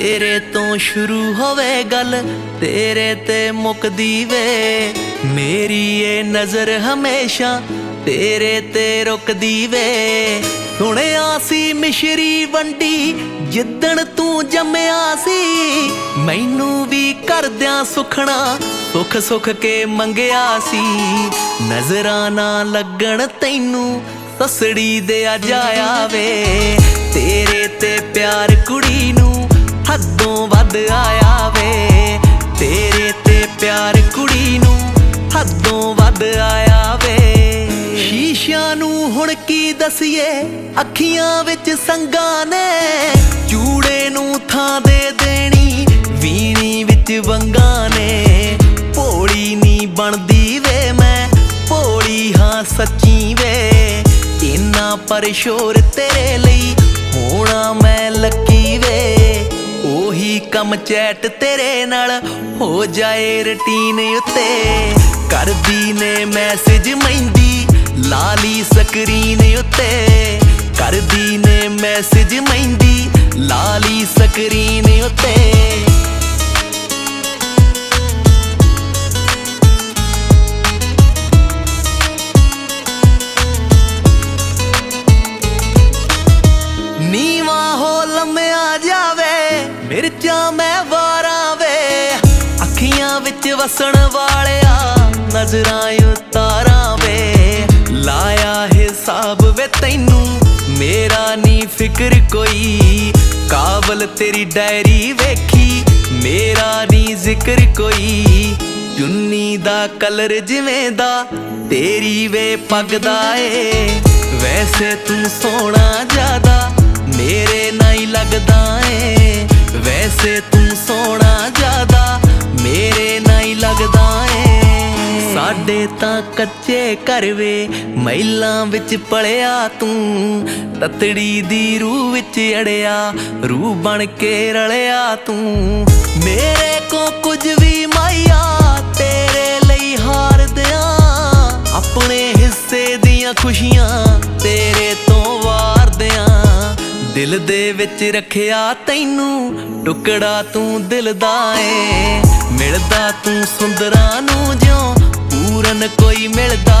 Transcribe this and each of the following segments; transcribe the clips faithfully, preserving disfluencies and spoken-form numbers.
तेरे तो शुरू होवे गल तेरे ते मुकदी वे। मेरी ये नज़र हमेशा तेरे ते रुकदी वे। सुनिया सी मिश्री वंडी जिद्दण तू जम्मिया सी, मैनू भी करद्या सुखना सुख सुख के मंगिया सी। नजरां ना लगण तैनू ससड़ी दे जाया वे। तेरे ते प्यार कुड़ी नू हदों वध आया वे। तेरे ते प्यार कुड़ी नू हदों वध आया वे। शीशियां नू हुण की दसीए अखियां विच संगां ने, चूड़े नू थां दे देनी वीणी विच वंगां ने। भोली नी बनदी वे मैं भोली हाँ सच्ची वे। इन्ना पर शोर तेरे लई होना मैं लकी वे। ओही कम चैट तेरे नाल हो जाए रूटीन उत्ते, करदी ने मैसेज मैंदी लाली स्क्रीन उत्ते। करदी ने मैसेज मैंदी लाली स्क्रीन उत्ते। नीवा हो लम्या जावे मिर्चा मैं वारा वे। अखियां विच वसण वालिया नजरां उतारा वे। लाया हिसाब वे तैनू मेरा नी फिक्र कोई, काबल तेरी डायरी वेखी मेरा नी जिक्र कोई। चुन्नी दा कलर जिवें दा तेरी वे पगदा ए, वैसे तू सोहना ज्यादा मेरे नाई लगदा ए। वैसे तू सोहना ज्यादा मेरे नाई लगदा ए। साडे तां कच्चे घर वे महिलां विच पलिया तू, ततड़ी दी रूह विच अड़िया रूह बन के रलिया तू। मेरे को कुछ भी माइया तेरे लई हार दियां, अपने हिस्से दियां खुशियां तेरे तो वार दियां। दिल दे विच रखिया तैनू टुकड़ा तू दिल दा ए। मिलदा तू सुंदरां नू ज्यों पूरन कोई मिलदा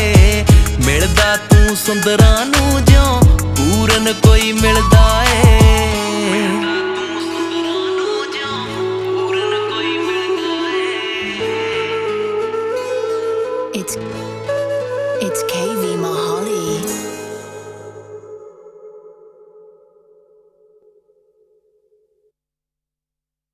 ए। मिलदा तू सुंदरां नू ज्यों पूरन कोई मिलदा ए।